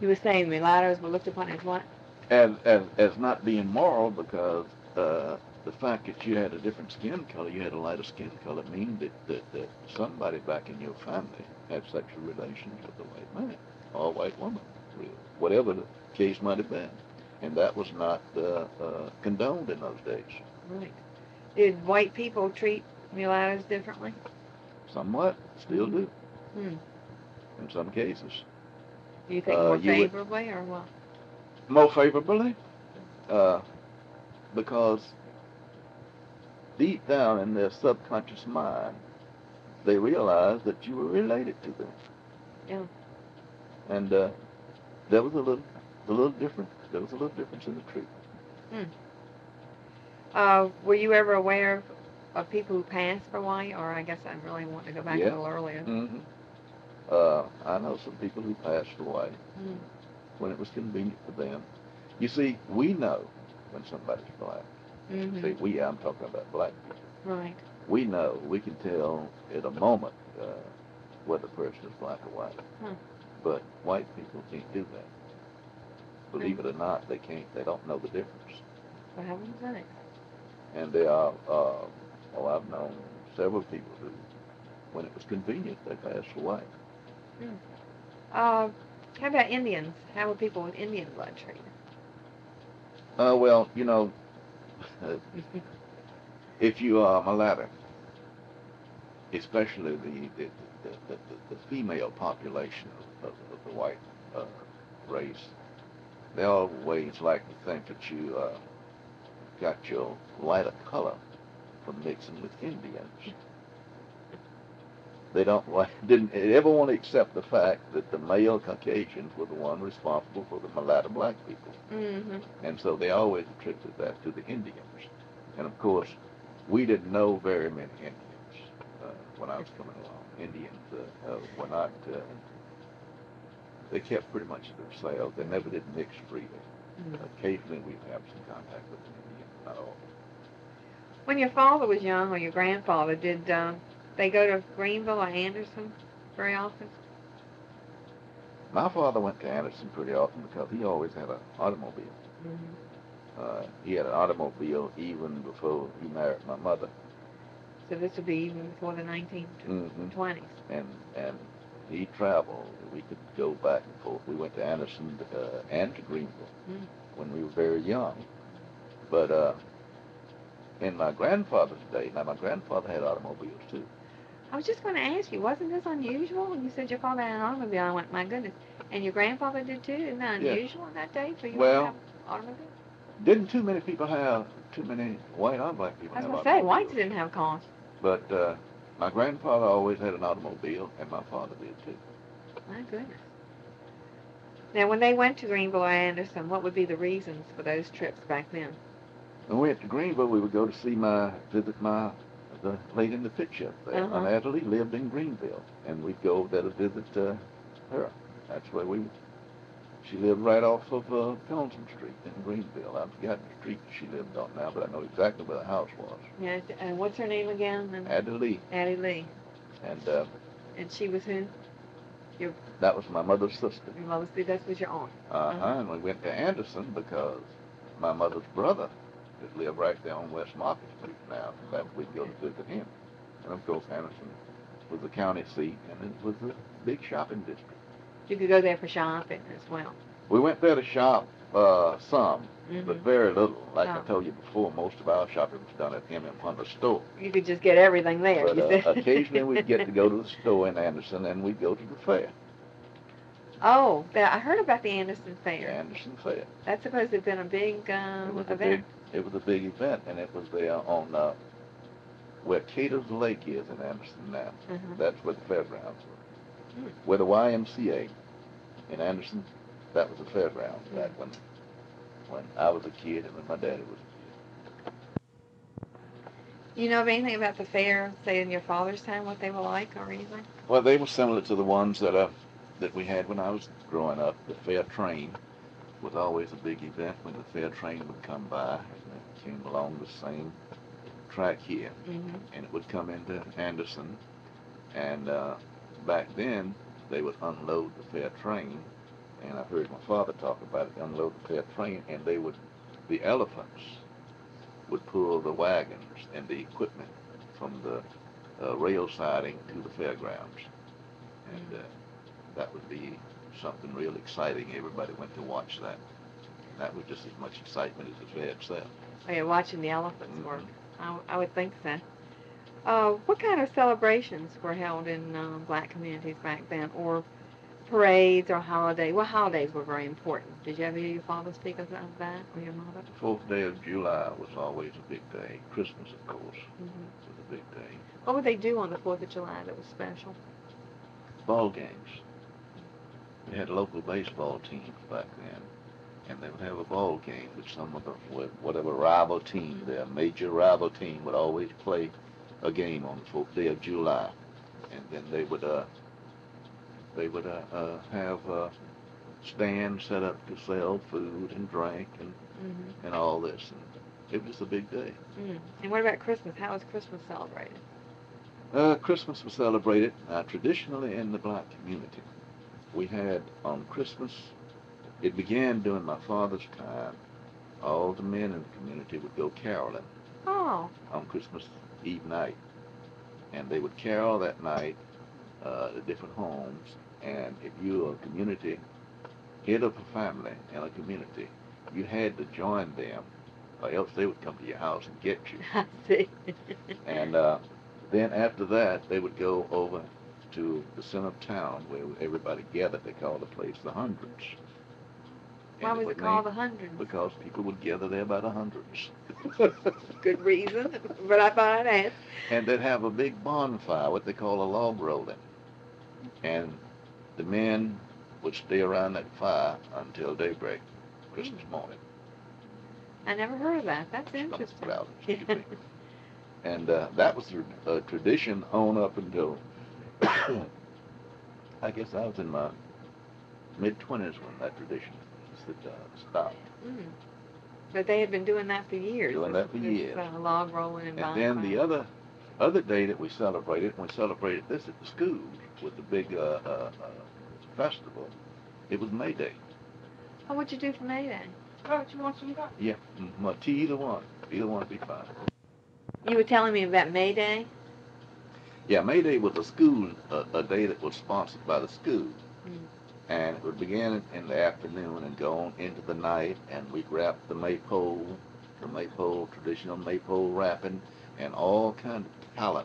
You were saying mulattoes were looked upon as what? As not being moral because the fact that you had a different skin color, you had a lighter skin color, mean that somebody back in your family had sexual relations with a white man or a white woman, whatever the case might have been. And that was not condoned in those days. Right. Did white people treat mulattoes differently? Somewhat, still Mm-hmm. do Hmm. in some cases. Do you think more You would favorably or what? more favorably uh, because deep down in their subconscious mind, they realized that you were related to them, Yeah. and there was a little different. There was a little difference in the treatment. Hmm. Were you ever aware of people who passed for white, or I guess I really want to go back a Yeah. little earlier. hmm I know some people who passed away Hmm. when it was convenient for them. You see, we know when somebody's black. Mm-hmm. Say we, I'm talking about black people. Right. We know, we can tell at a moment whether the person is black or white. Huh. But white people can't do that. No. Believe it or not, they can't. They don't know the difference. For heaven's sakes. And they are. Oh, I've known several people who, when it was convenient, they passed away. Hmm. Uh, how about Indians? How were people with Indian blood treated? Well, if you are mulatto, especially the female population of the white uh, race, they always like to think that you got your lighter color from mixing with Indians. They don't didn't ever want to accept the fact that the male Caucasians were the one responsible for the mulatto black people, Mm-hmm. and so they always attributed that to the Indians. And of course, we didn't know very many Indians when I was coming along. Indians were not. They kept pretty much to themselves. They never did mix freely. Mm. Occasionally, we'd have some contact with an Indian, not often. When your father was young, or your grandfather, did they go to Greenville or Anderson very often? My father went to Anderson pretty often because he always had an automobile. Mm-hmm. He had an automobile even before he married my mother. So this would be even before the hmm 1920s. And he traveled. We could go back and forth. We went to Anderson and to Greenville Mm. when we were very young. But in my grandfather's day, now my grandfather had automobiles too. I was just going to ask you, wasn't this unusual? When you said your father had an automobile, I went, my goodness. And your grandfather did too? Isn't that Yes. unusual in that day for you all to have Well, an automobile? didn't too many white or black people I was have going to say, whites automobiles? didn't have cars. But my grandfather always had an automobile, and my father did too. My goodness. Now, when they went to Greenville or Anderson, what would be the reasons for those trips back then? When we went to Greenville, we would go to visit the lady in the picture there. Uh-huh. Aunt Adelaide lived in Greenville, and we'd go over there to visit her. That's where she lived right off of Pilsen Street in Greenville. I've forgotten the street she lived on now, but I know exactly where the house was. Yeah, and what's her name again? Adelaide. Addie Lee. And And she was who? Your, that was my mother's sister. your mother's, that was your aunt. Uh-huh. And we went to Anderson because my mother's brother that lived right there on West Market Street now. That we'd go to visit him. And of course, Anderson was the county seat, and it was a big shopping district. You could go there for shopping as well. We went there to shop some, but Mm-hmm. very little. Like I Oh. told you before, most of our shopping was done at M.M. Hunter's store. You could just get everything there, But you said. occasionally we'd get to go to the store in Anderson, and we'd go to the fair. Oh, I heard about the Anderson Fair. The Anderson Fair. That's supposed to have been a big event. It was a big event, and it was there on where Cato's Lake is in Anderson now. Uh-huh. That's where the fairgrounds were. Hmm. Where the YMCA in Anderson, that was the fairgrounds back when I was a kid and when my daddy was a kid. You know of anything about the fair, say in your father's time, what they were like or anything? Well, they were similar to the ones that we had when I was growing up. The fair train was always a big event when the fair train would come by, and it came along the same track here, Mm-hmm. and it would come into Anderson, and back then they would unload the fair train and I heard my father talk about it, unload the fair train, and the elephants would pull the wagons and the equipment from the rail siding to the fairgrounds. And that would be something real exciting. Everybody went to watch that. And that was just as much excitement as the fair itself. Oh, you're watching the elephants Mhm. work. I would think so. What kind of celebrations were held in black communities back then, or parades or holidays? What holidays were very important? Did you ever hear your father speak of that, or your mother? The 4th day of July was always a big day. Christmas, of course, Hmm. was a big day. What would they do on the 4th of July that was special? Ball games. We had local baseball teams back then, and they would have a ball game with whatever rival team, their major rival team would always play a game on the 4th day of July, and then have stands set up to sell food and drink and all this, and it was a big day. And what about Christmas? How was Christmas celebrated? Christmas was celebrated traditionally in the black community. We had on Christmas, it began during my father's time. All the men in the community would go caroling Oh. on Christmas Eve night, and they would carol that night to different homes. And if you were a community head of a family in a community, you had to join them, or else they would come to your house and get you. I see. And then after that, they would go over to the center of town where everybody gathered. They called the place the Hundreds. Why was it called the Hundreds? Because people would gather there by the hundreds. Good reason, but I thought I'd ask. And they'd have a big bonfire, what they call a log rolling. And the men would stay around that fire until daybreak, Christmas morning. I never heard of that. That's interesting. And that was a tradition on up until, I guess I was in my mid-20s when that tradition stopped. But they had been doing that for years. Years. Log rolling and bonfire. And then the other day that we celebrated this at the schools with the big festival. It was May Day. Oh, what'd you do for May Day? Oh, do you want some coffee? Yeah, tea, either one. Either one would be fine. You were telling me about May Day? Yeah, May Day was a day that was sponsored by the school. And it would begin in the afternoon and go on into the night, and we'd wrap the maypole, traditional maypole wrapping, and all kind of talent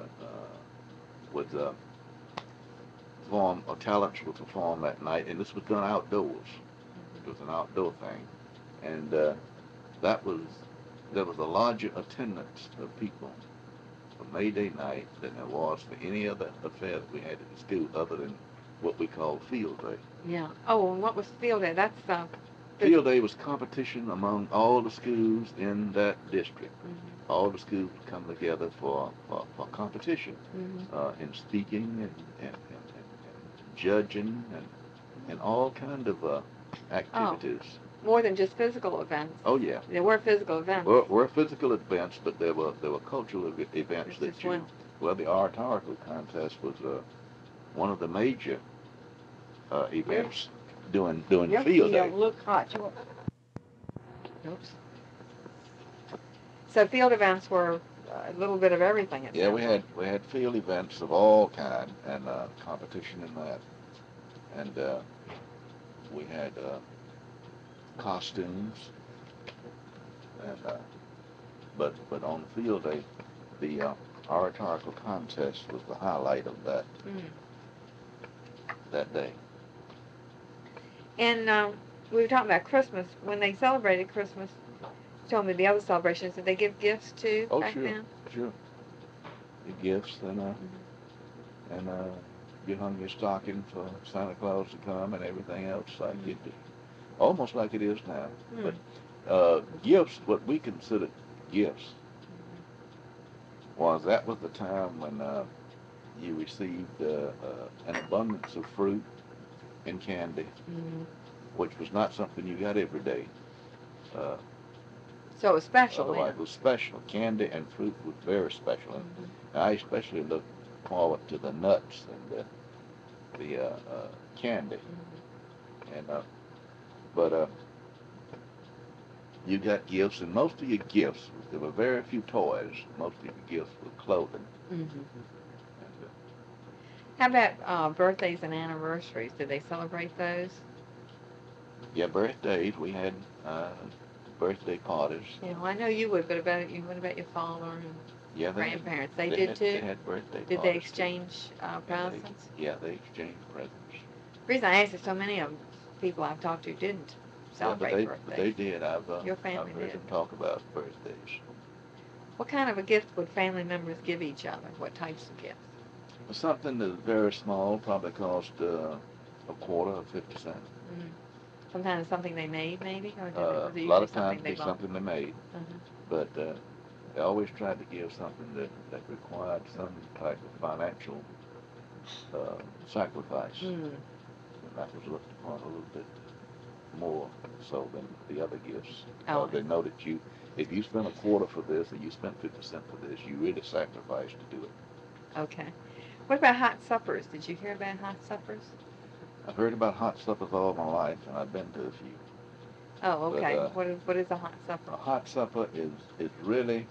talents would perform that night, and this was done outdoors. It was an outdoor thing, and there was a larger attendance of people for May Day night than there was for any other affair that we had at the school other than what we call Field Day. Yeah. Oh, and what was Field Day? That's Field Day was competition among all the schools in that district. All the schools would come together for competition in speaking and judging and all kind of activities. Oh, more than just physical events. Oh yeah. There were physical events. Were physical events, but there were cultural events well, the oratorical contest was one of the major events during Field Day. Look hot. Oops. So field events were a little bit of everything. Yeah, we had field events of all kind and competition in that, and we had costumes, and but on Field Day, the oratorical contest was the highlight of that day. And we were talking about Christmas. When they celebrated Christmas, you told me the other celebrations, did they give gifts too back then? Sure. The gifts and you hung your stocking for Santa Claus to come and everything else like it did. Almost like it is now. But gifts, what we considered gifts, was the time when you received an abundance of fruit and candy, which was not something you got every day. So it was special. Otherwise, it was special. Candy and fruit was very special. And I especially look forward to the nuts and the candy. And but you got gifts, and most of your gifts, there were very few toys. Most of your gifts were clothing. Hmm. And, How about birthdays and anniversaries? Did they celebrate those? yeah, birthdays. We had birthday parties. Yeah, well, I know you would, but about you, what about your father and Yeah, grandparents? They they did had too? they had birthday Did they parties too. exchange And presents? they exchanged presents. The reason I asked is so many of them, people I've talked to didn't Yeah, celebrate but they birthdays. did. Your I've family heard did. them talk about birthdays. What kind of a gift would family members give each other? What types of gifts? Something that's very small probably cost a quarter or 50 cents. Mm. Sometimes something they made, maybe, or was it A lot usually of times something it'd they be bought? something they made, Uh-huh. but they always tried to give something that required some type of financial sacrifice, Mm. and that was looked upon a little bit more so than the other gifts. Oh, They know that if you spent a quarter for this or you spent 50 cents for this, you really sacrificed to do it. okay. What about hot suppers? Did you hear about hot suppers? I've heard about hot suppers all my life, and I've been to a few. Oh, But okay. What is a hot supper? a hot supper is really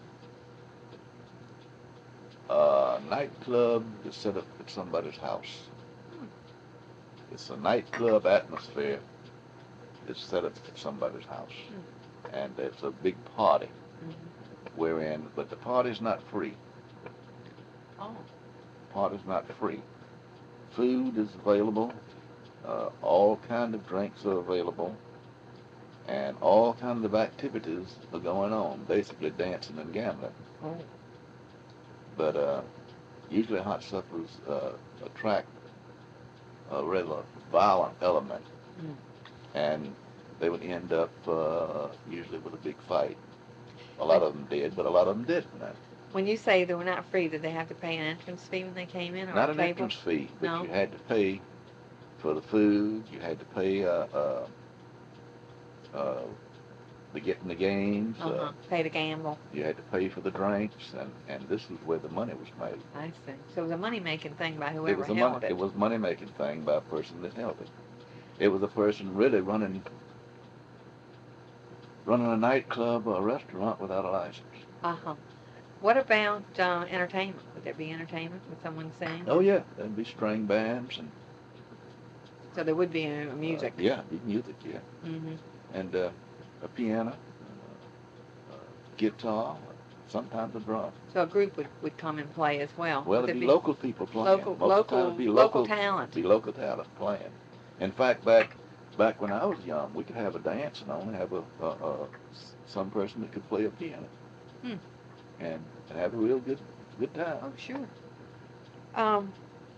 a nightclub that's set up at somebody's house. Hmm. It's a nightclub atmosphere that's set up at somebody's house. Hmm. And it's a big party Mm-hmm. but the party's not free. Oh. Party's not free. Food is available. All kind of drinks are available. And all kinds of activities are going on, basically dancing and gambling. Oh. But usually hot suppers attract a rather violent element, Mm. and they would end up usually with a big fight. A lot When of them did, but a lot of them didn't. when you say they were not free, did they have to pay an entrance fee when they came in, or a Not an table? entrance fee, but No. you had to pay for the food. You had to pay uh, to get in the games. Uh-huh. Pay to gamble. You had to pay for the drinks, and this is where the money was made. I see. So it was a money-making thing by It whoever was a held it. money making thing by a person that held it. It was a person really running a nightclub or a restaurant without a license. Uh-huh. What about entertainment? Would there be entertainment? Would someone sing? Oh yeah, there'd be string bands and So there would be music. yeah, music, yeah, Mm-hmm. and a piano, guitar, sometimes a drum. So a group would come and play as well. Well, Would it'd it be be local people playing. Most of the time, it'd be local talent? local talent playing. In fact, back when I was young, we could have a dance and only have some person that could play a piano, Hmm. and have a real good time. Oh, sure. Um,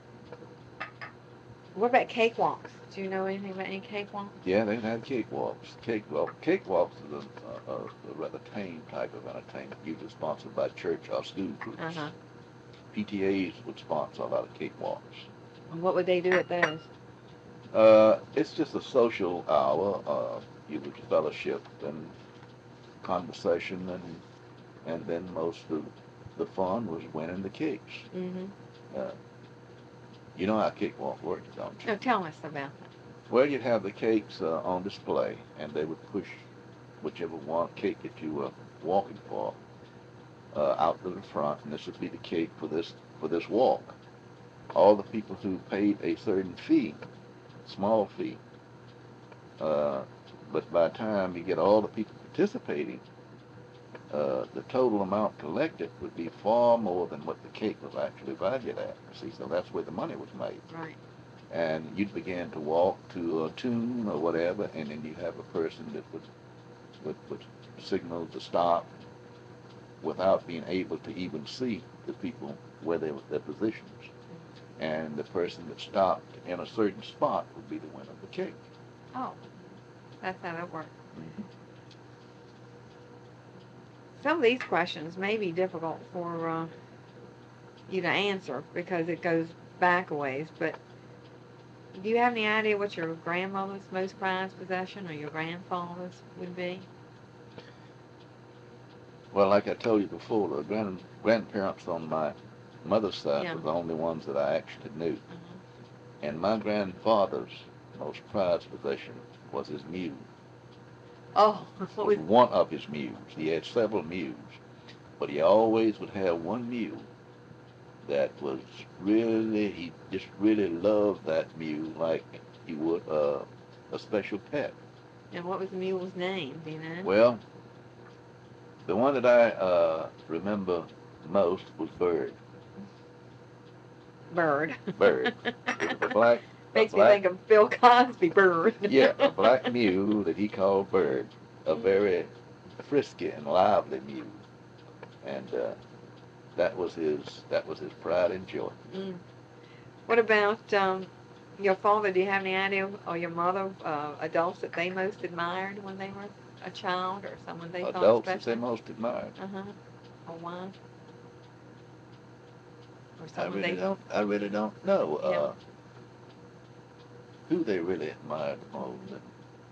what about cakewalks? Do you know anything about any cakewalks? Yeah, they had cakewalks. Cakewalks is a rather tame type of entertainment, usually sponsored by church or school groups. Uh-huh. PTAs would sponsor a lot of cakewalks. And what would they do at those? It's just a social hour. You would fellowship and conversation, and then most of the fun was winning the cakes. Mm-hmm. Uh, you know how cakewalk works, don't you? No, tell us about that. Well, you'd have the cakes on display, and they would push whichever one cake that you were walking for out to the front, and this would be the cake for this walk. All the people who paid a certain fee, small fee, uh, but by the time you get all the people participating, the total amount collected would be far more than what the cake was actually valued at. See, so that's where the money was made. Right. And you'd begin to walk to a tune or whatever, and then you have a person that would signal to stop without being able to even see the people where they were their positions. And the person that stopped in a certain spot would be the winner of the cake. Oh, that's how that works. Mm-hmm. Some of these questions may be difficult for you to answer because it goes back a ways, but do you have any idea what your grandmother's most prized possession or your grandfather's would be? Well, like I told you before, the grandparents on my mother's side Yeah. were the only ones that I actually knew. Uh-huh. And my grandfathers most prized possession was his mule. Oh, what Was was? one of his mules. He had several mules, but he always would have one mule that was really, he just really loved that mule like he would a special pet. And what was the mule's name? Do you know? Well, the one that I remember most was Bird. Bird. Bird. It was a Makes me black, think of Bill Cosby. Bird. yeah, a black mule that he called Bird. A Mm. very frisky and lively mule, and that was his pride and joy. Mm. What about your father? Do you have any idea, or your mother, adults that they most admired when they were a child, or someone they thought Adults that they special? most admired. Uh huh. Or one, or I someone really they, don't. I really don't know you know. who they really admired the most. And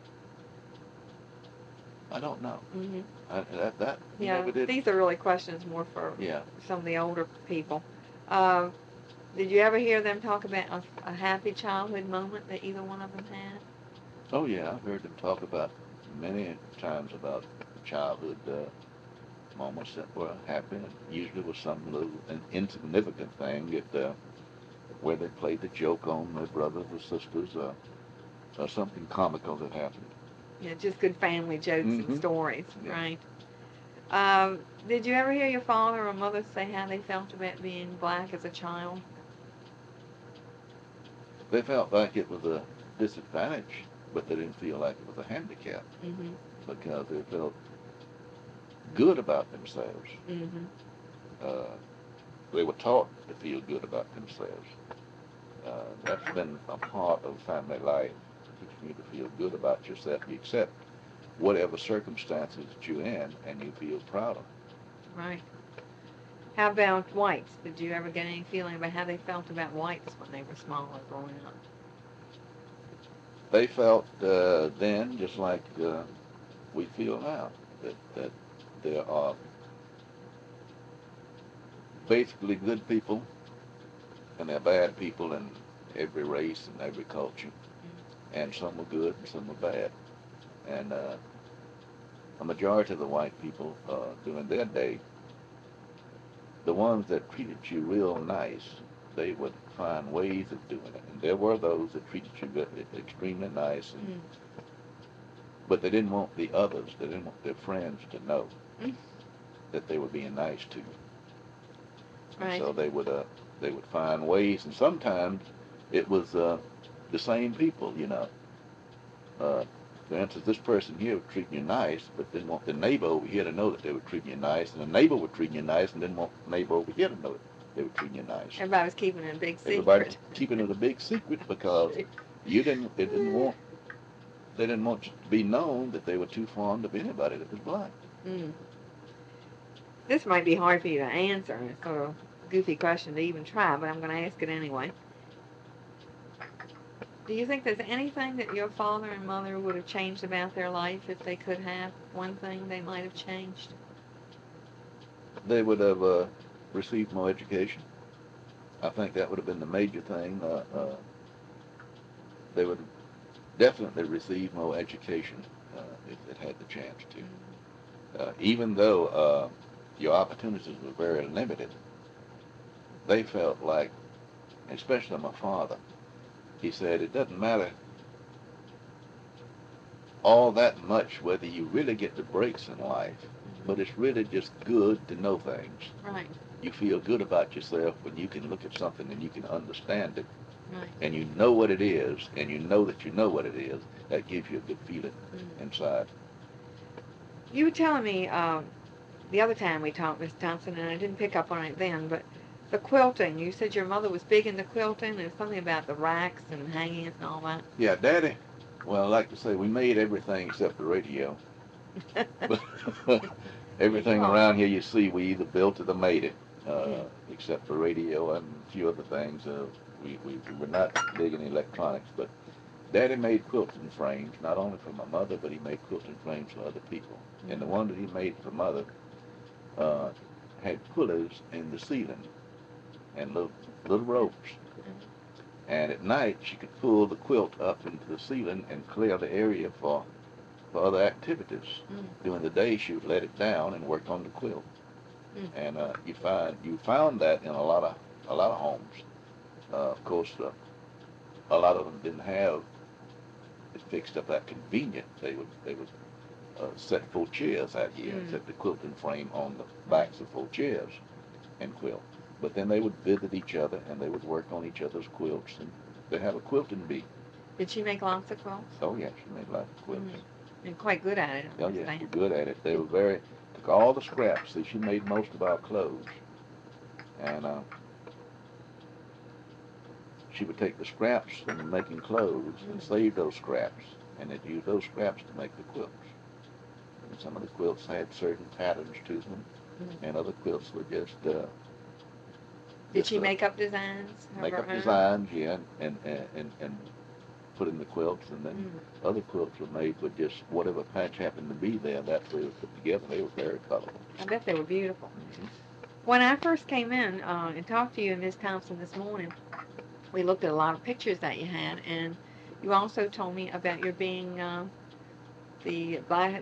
I don't know. Hmm. That Yeah, never did. these are really questions more for Yeah. some of the older people. Uh, did you ever hear them talk about a happy childhood moment that either one of them had? Oh yeah, I've heard them talk about many times about childhood moments that were happy, and usually was some little insignificant thing that where they played the joke on their brothers or sisters, or something comical that happened. Yeah, just good family jokes and Mm-hmm. stories, Yeah. right? Did you ever hear your father or mother say how they felt about being black as a child? They felt like it was a disadvantage, but they didn't feel like it was a handicap Mm-hmm. because they felt good about themselves. Mm-hmm. Uh, they were taught to feel good about themselves. That's been a part of family life, teaching you to feel good about yourself. You accept whatever circumstances that you're in, and you feel proud of it. Right. How about whites? Did you ever get any feeling about how they felt about whites when they were smaller growing up? They felt then, just like we feel now, that there are basically good people and there are bad people in every race and every culture, and some are good and some are bad. And a majority of the white people during their day, the ones that treated you real nice, they would find ways of doing it. And there were those that treated you extremely nice, and Mm. but they didn't want the others, they didn't want their friends to know Mm. that they were being nice to you. And Right. so they would find ways, and sometimes it was the same people, you know. Uh, for instance, this person here was treating you nice, but didn't want the neighbor over here to know that they were treating you nice, and the neighbor was treating you nice, and didn't want the neighbor over here to know that they were treating you nice. Everybody was keeping it a big Everybody secret. keeping it a big secret because you didn't. They didn't want. They didn't want it to be known that they were too fond of anybody that was black. Mm. This might be hard for you to answer, and it's sort of a goofy question to even try, but I'm going to ask it anyway. Do you think there's anything that your father and mother would have changed about their life if they could have? One thing they might have changed? They would have received more education. I think that would have been the major thing. They would have definitely received more education if they had the chance to. Even though your opportunities were very limited, they felt like, especially my father, he said it doesn't matter all that much whether you really get the breaks in life, but it's really just good to know things. Right, You feel good about yourself when you can look at something and you can understand it, right. and you know what it is, and you know that you know what it is. That gives you a good feeling Mm. inside. You were telling me the other time we talked, Miss Thompson, and I didn't pick up on it then, but the quilting. You said your mother was big into quilting, and something about the racks and hangings and all that. Yeah, Daddy. Well, I like to say we made everything except the radio. Everything Oh. around here you see, we either built it or made it, Mm. except for radio and a few other things. We were not big in electronics, but Daddy made quilting frames, not only for my mother, but he made quilting frames for other people. Mm. And the one that he made for Mother uh, had pulleys in the ceiling and little ropes. And at night, she could pull the quilt up into the ceiling and clear the area for other activities. Mm. During the day, she would let it down and work on the quilt. Mm. And you found that in a lot of homes. Of course, a lot of them didn't have it fixed up that convenient. They would set full chairs out here and set the quilting frame on the backs of full chairs and quilt. But then they would visit each other and they would work on each other's quilts, and they have a quilting bee. Did she make lots of quilts? Oh yeah, she made lots of quilts. And quite good at it. Oh yeah, she was good at it. They were took all the scraps. See, she made most of our clothes, and she would take the scraps from making clothes and save those scraps, and then use those scraps to make the quilts. And some of the quilts had certain patterns to them, and other quilts were just. Did she make up designs? Make up designs, yeah, and put in the quilts, and then other quilts were made with just whatever patch happened to be there. That's what they were put together. They were very colorful. I bet they were beautiful. Mm-hmm. When I first came in and talked to you and Ms. Thompson this morning, we looked at a lot of pictures that you had, and you also told me about your being the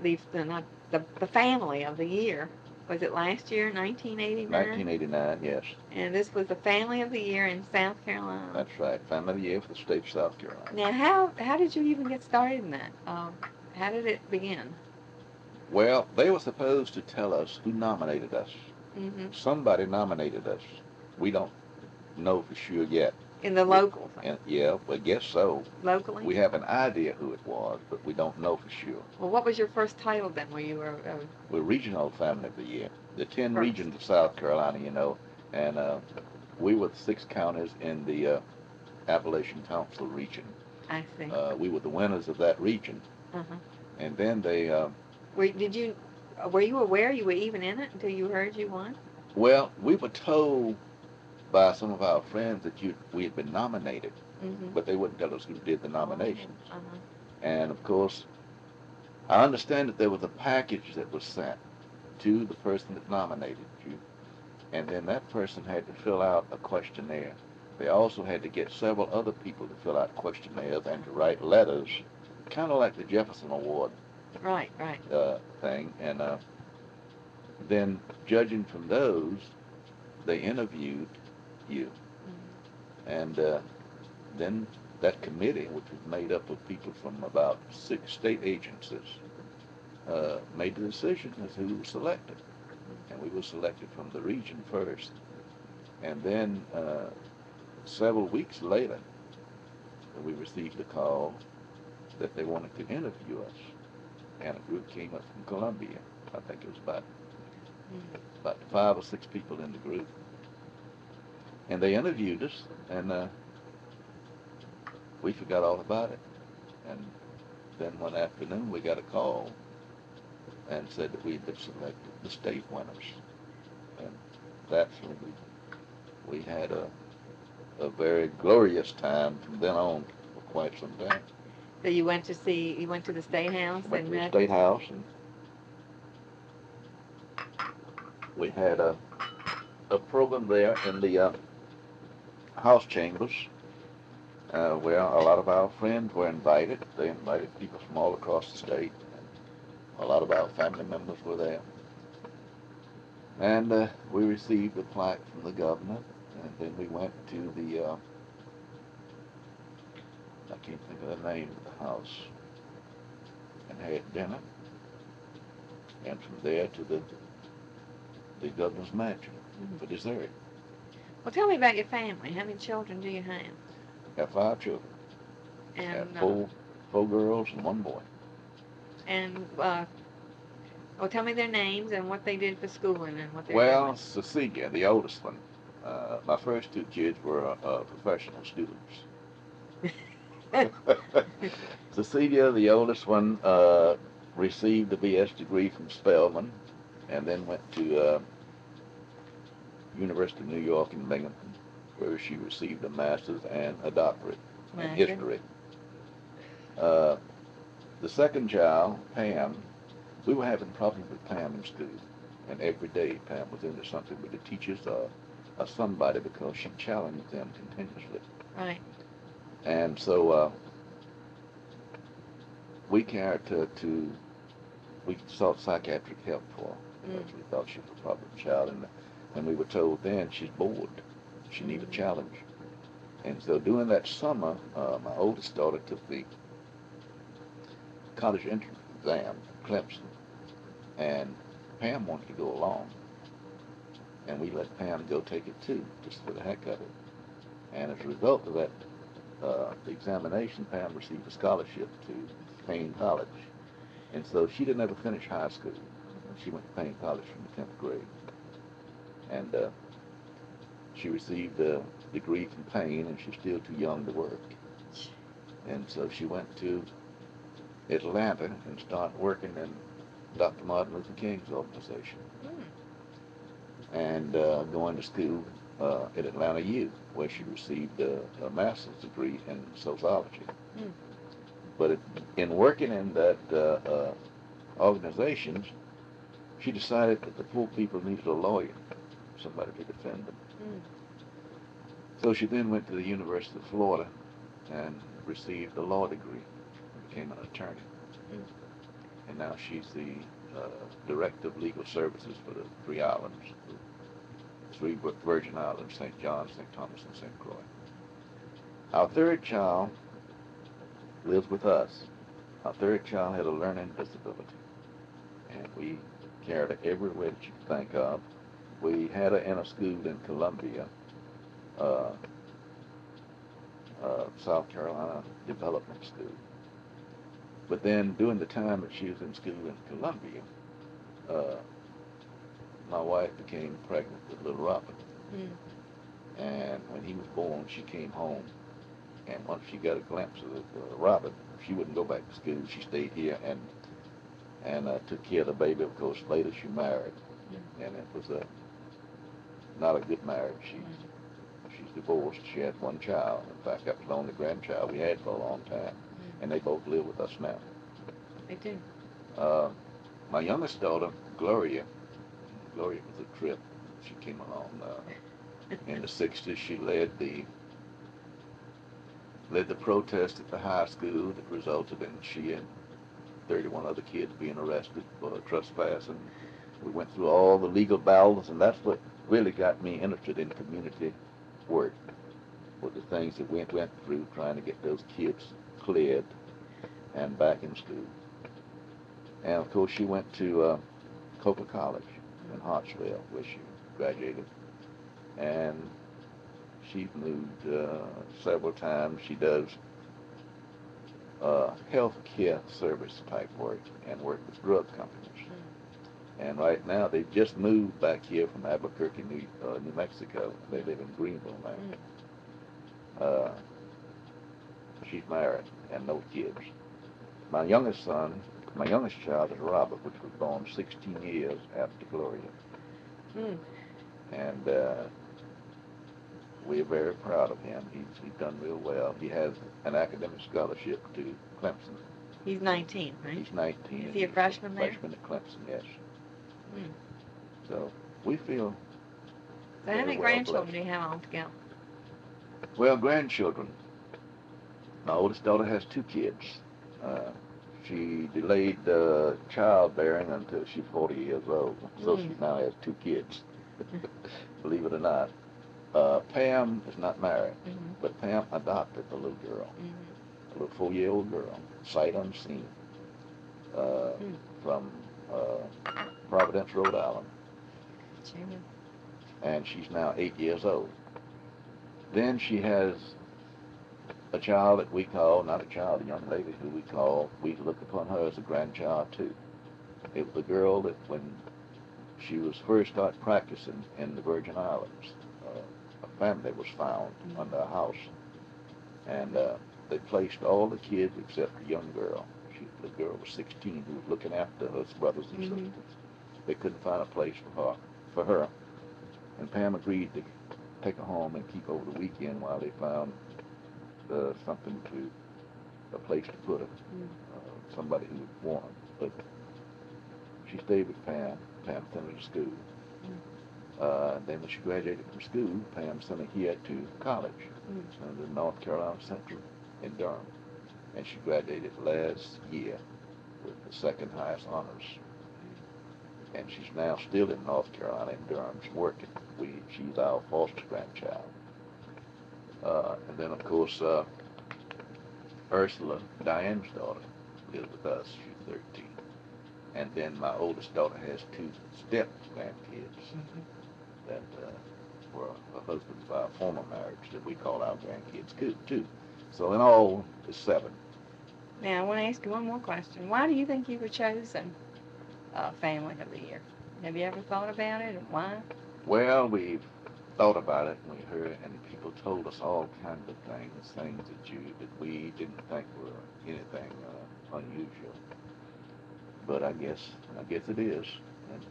family of the year. Was it last year, 1989? 1989, yes. And this was the family of the year in South Carolina. That's right, family of the year for the state of South Carolina. Now, how did you even get started in that? How did it begin? Well, they were supposed to tell us who nominated us. Mm-hmm. Somebody nominated us. We don't know for sure yet. In the local thing? Yeah, I guess so. Locally? We have an idea who it was, but we don't know for sure. Well, what was your first title then? Were you We're Regional Family of the Year. The 10 regions of South Carolina, you know, and we were the 6 counties in the Appalachian Council region. I see. We were the winners of that region. Uh-huh. And then they... were you aware you were even in it until you heard you won? Well, we were told by some of our friends that we had been nominated, but they wouldn't tell us who did the nominations. Uh-huh. And of course, I understand that there was a package that was sent to the person that nominated you, and then that person had to fill out a questionnaire. They also had to get several other people to fill out questionnaires and to write letters, kind of like the Jefferson Award right thing. And then judging from those, they interviewed you. And then that committee, which was made up of people from about 6 state agencies, made the decision as who was selected. And we were selected from the region first. And then several weeks later, we received a call that they wanted to interview us. And a group came up from Columbia. I think it was about 5 or 6 people in the group. And they interviewed us, and we forgot all about it. And then one afternoon we got a call and said that we had been selected the state winners. And that's when we had a very glorious time from then on for quite some time. So you went to the State House? Went to the State House, and we had a program there in the House chambers, where a lot of our friends were invited. They invited people from all across the state. And a lot of our family members were there. And we received a plaque from the governor, and then we went to the, I can't think of the name of the house, and had dinner. And from there to the governor's mansion for dessert. Well, tell me about your family. How many children do you have? I have 5 children. And four girls and 1 boy. And tell me their names and what they did for schooling and what they. Well, Cecilia, the oldest one. My first 2 kids were professional students. Cecilia, the oldest one, received a B.S. degree from Spelman, and then went to University of New York in Binghamton, where she received a master's and a doctorate in history. The second child, Pam, we were having problems with Pam in school, and every day Pam was into something with the teachers or somebody, because she challenged them continuously. Right. And so we carried her to, we sought psychiatric help for her because we thought she was a problem child. And we were told then she's bored. She needed a challenge. And so during that summer, my oldest daughter took the college entrance exam at Clemson. And Pam wanted to go along. And we let Pam go take it too, just for the heck of it. And as a result of that, the examination, Pam received a scholarship to Payne College. And so she didn't ever finish high school. She went to Payne College from the 10th grade. And she received a degree from Payne, and she's still too young to work. And so she went to Atlanta and started working in Dr. Martin Luther King's organization. And going to school at Atlanta U, where she received a master's degree in sociology. But in working in that organization, she decided that the poor people needed a lawyer, somebody to defend them. So she then went to the University of Florida and received a law degree and became an attorney. And now she's the Director of Legal Services for the three islands, three Virgin Islands, St. John, St. Thomas, and St. Croix. Our third child lives with us. Our third child had a learning disability, and we carried her everywhere that you could think of. We had her in a school in Columbia, South Carolina Development School. But then during the time that she was in school in Columbia, my wife became pregnant with little Robert. And when he was born, she came home. And once she got a glimpse of Robert, she wouldn't go back to school. She stayed here and took care of the baby. Of course, later she married, and it was not a good marriage. She's divorced. She had one child. In fact, that was the only grandchild we had for a long time, and they both live with us now. They do. My youngest daughter, Gloria was a trip. She came along in the 60s. She led the protest at the high school that resulted in she and 31 other kids being arrested for trespassing. We went through all the legal battles, and that's what really got me interested in community work, were the things that we went through trying to get those kids cleared and back in school. And of course she went to Coker College in Hartsville, where she graduated, and she's moved several times. She does health care service type work and work with drug companies. And right now they've just moved back here from Albuquerque, New Mexico. They live in Greenville now. She's married and no kids. My youngest child is Robert, which was born 16 years after Gloria. And we're very proud of him. He's done real well. He has an academic scholarship to Clemson. He's 19, right? He's 19. Is he a freshman there? Freshman at Clemson, yes. So we feel. So how many grandchildren do you have altogether? Well, grandchildren. My oldest daughter has 2 kids. She delayed childbearing until she's 40 years old, so she now has 2 kids. Believe it or not. Pam is not married, but Pam adopted a little girl, a little 4-year-old girl, sight unseen, from Providence, Rhode Island. And she's now 8 years old. Then she has a child that we call, not a child, a young lady who we look upon her as a grandchild too. It was a girl that when she was first started practicing in the Virgin Islands, a family was found under a house, and they placed all the kids except the young girl. The girl was 16 who was looking after her brothers and sisters. They couldn't find a place for her. And Pam agreed to take her home and keep over the weekend while they found a place to put her, somebody who would want her. But she stayed with Pam. Pam sent her to school. Then when she graduated from school, Pam sent her here to college Under North Carolina Central in Durham. And she graduated last year with the second highest honors. And she's now still in North Carolina in Durham. She's working. She's our foster grandchild. And then, of course, Ursula, Diane's daughter, lives with us. She's 13. And then my oldest daughter has 2 step grandkids that were husbands by a former marriage that we call our grandkids too. So in all, it's 7. Now, I want to ask you one more question. Why do you think you were chosen Family of the Year? Have you ever thought about it, and why? Well, we've thought about it, and we heard, and people told us all kinds of things that we didn't think were anything unusual. But I guess it is. And,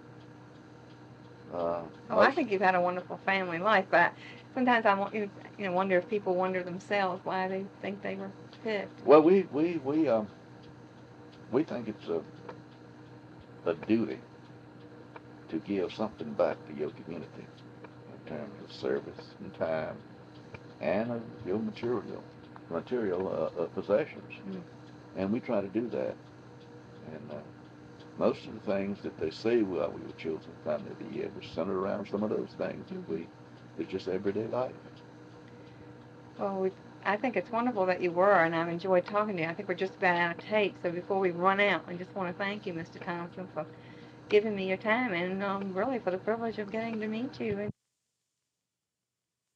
I think you've had a wonderful family life, but sometimes I want you wonder if people wonder themselves why they think they were picked. Well, we think it's a duty to give something back to your community in terms of service and time and of your material possessions. And we try to do that. And most of the things that they say, well, we were chosen Family of the Year, was centered around some of those things that it's just everyday life. Well, I think it's wonderful that you were, and I've enjoyed talking to you. I think we're just about out of tape, so before we run out, I just want to thank you, Mr. Thompson, for giving me your time and really for the privilege of getting to meet you.